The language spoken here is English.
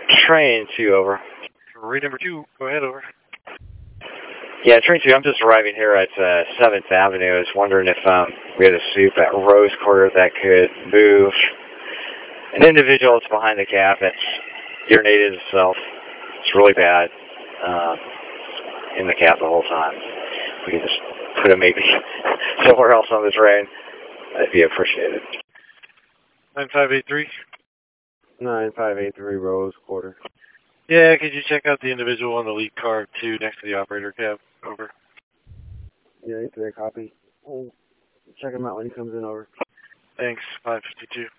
Train 2, over. Read number 2, go ahead, over. Yeah, Train 2, I'm just arriving here at 7th Avenue. I was wondering if we had a soup at Rose Quarter that could move an individual that's behind the cab that's urinated himself. It's really bad in the cab the whole time. If we could just put him maybe somewhere else on the train, that'd be appreciated. 9583? 9583 Rose Quarter. Yeah, could you check out the individual on the lead car 2 next to the operator cab? Over. Yeah, 83 copy. Check him out when he comes in, over. Thanks, 552.